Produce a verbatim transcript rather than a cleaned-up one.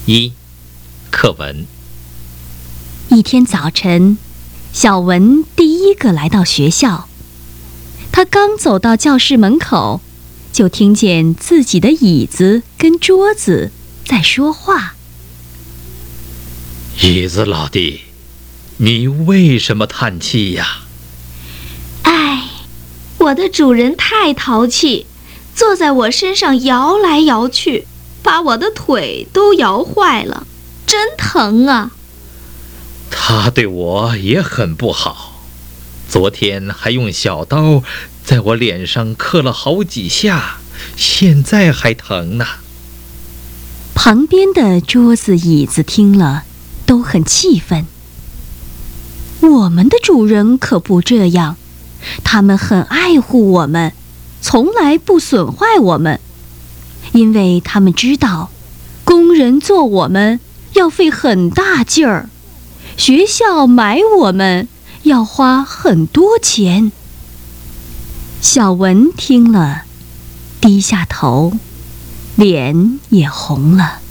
一、课文。 一天早晨，小文第一个来到学校。他刚走到教室门口，就听见自己的椅子跟桌子在说话。 椅子老弟，你为什么叹气呀？ 唉，我的主人太淘气，坐在我身上摇来摇去，把我的腿都摇坏了，真疼啊！ 他对我也很不好，昨天还用小刀在我脸上刻了好几下，现在还疼呢。 旁边的桌子椅子听了都很气愤。我们的主人可不这样，他们很爱护我们，从来不损坏我们，因为他们知道工人做我们要费很大劲儿，学校买我们要花很多钱。小文听了，低下头，脸也红了。